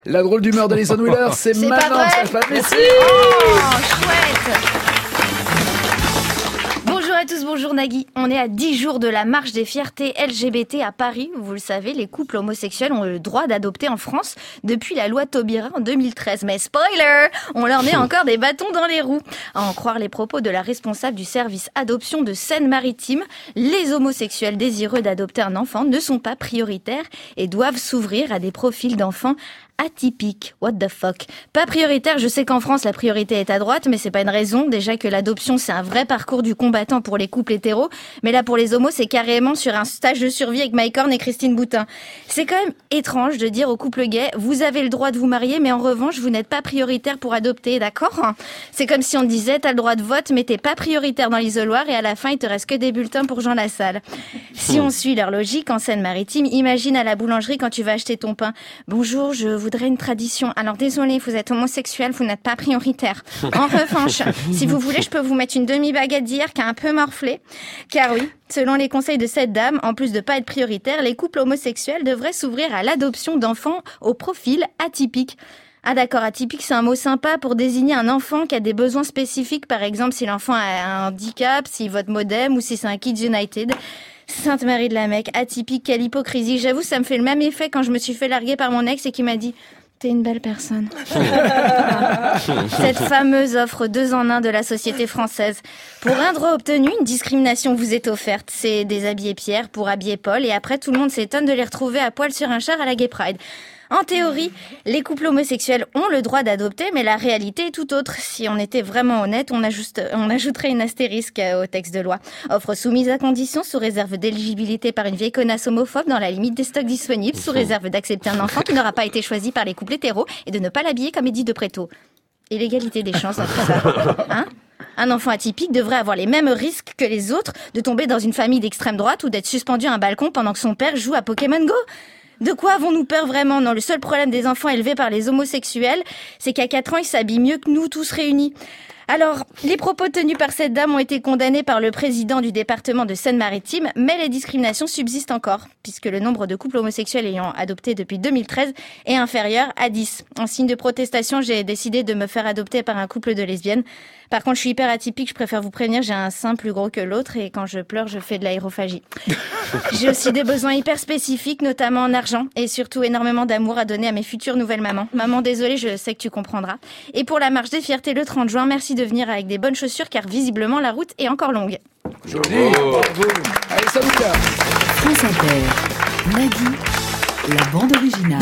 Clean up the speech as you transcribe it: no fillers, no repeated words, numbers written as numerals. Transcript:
La drôle d'humeur d'Alison Wheeler, c'est maintenant, pas ça fait plaisir. Oh, chouette. Bonjour à tous, bonjour Nagui. On est à 10 jours de la marche des fiertés LGBT à Paris. Vous le savez, les couples homosexuels ont le droit d'adopter en France depuis la loi Taubira en 2013. Mais spoiler, on leur met encore des bâtons dans les roues. À en croire les propos de la responsable du service adoption de Seine-Maritime, les homosexuels désireux d'adopter un enfant ne sont pas prioritaires et doivent s'ouvrir à des profils d'enfants atypique. What the fuck? Pas prioritaire, je sais qu'en France la priorité est à droite, mais c'est pas une raison. Déjà que l'adoption c'est un vrai parcours du combattant pour les couples hétéros, mais là pour les homos c'est carrément sur un stage de survie avec Mike Horn et Christine Boutin. C'est quand même étrange de dire aux couples gays, vous avez le droit de vous marier, mais en revanche vous n'êtes pas prioritaire pour adopter, d'accord? C'est comme si on te disait, t'as le droit de vote, mais t'es pas prioritaire dans l'isoloir et à la fin il te reste que des bulletins pour Jean Lassalle. Si on suit leur logique en Seine-Maritime, imagine à la boulangerie quand tu vas acheter ton pain. Bonjour, je voudrais une tradition. Alors désolé, vous êtes homosexuel, vous n'êtes pas prioritaire. En revanche, si vous voulez, je peux vous mettre une demi-baguette d'hier qui a un peu morflé. Car oui, selon les conseils de cette dame, en plus de pas être prioritaire, les couples homosexuels devraient s'ouvrir à l'adoption d'enfants au profil atypique. Ah d'accord, atypique c'est un mot sympa pour désigner un enfant qui a des besoins spécifiques, par exemple si l'enfant a un handicap, s'il vote Modem ou si c'est un Kids United. Sainte Marie de la Mecque, atypique, quelle hypocrisie. J'avoue, ça me fait le même effet quand je me suis fait larguer par mon ex et qui m'a dit « T'es une belle personne ». Cette fameuse offre 2 en 1 de la société française. Pour un droit obtenu, une discrimination vous est offerte. C'est déshabiller Pierre pour habiller Paul et après tout le monde s'étonne de les retrouver à poil sur un char à la Gay Pride. En théorie, les couples homosexuels ont le droit d'adopter, mais la réalité est tout autre. Si on était vraiment honnête, on ajouterait une astérisque au texte de loi. Offre soumise à condition, sous réserve d'éligibilité par une vieille connasse homophobe dans la limite des stocks disponibles, sous réserve d'accepter un enfant qui n'aura pas été choisi par les couples hétéros et de ne pas l'habiller comme Edith de Préto. Et l'égalité des chances dans tout ça, hein ? Un enfant atypique devrait avoir les mêmes risques que les autres de tomber dans une famille d'extrême droite ou d'être suspendu à un balcon pendant que son père joue à Pokémon Go. De quoi avons-nous peur vraiment? Non, le seul problème des enfants élevés par les homosexuels, c'est qu'à 4 ans, ils s'habillent mieux que nous tous réunis. Alors, les propos tenus par cette dame ont été condamnés par le président du département de Seine-Maritime, mais les discriminations subsistent encore, puisque le nombre de couples homosexuels ayant adopté depuis 2013 est inférieur à 10. En signe de protestation, j'ai décidé de me faire adopter par un couple de lesbiennes. Par contre, je suis hyper atypique, je préfère vous prévenir, j'ai un sein plus gros que l'autre et quand je pleure, je fais de l'aérophagie. J'ai aussi des besoins hyper spécifiques, notamment en argent et surtout énormément d'amour à donner à mes futures nouvelles mamans. Maman, désolée, je sais que tu comprendras. Et pour la marche des fiertés le 30 juin, merci de venir avec des bonnes chaussures car visiblement la route est encore longue. Joli, bravo. Allez, salut. France Inter, Nagui, la bande originale.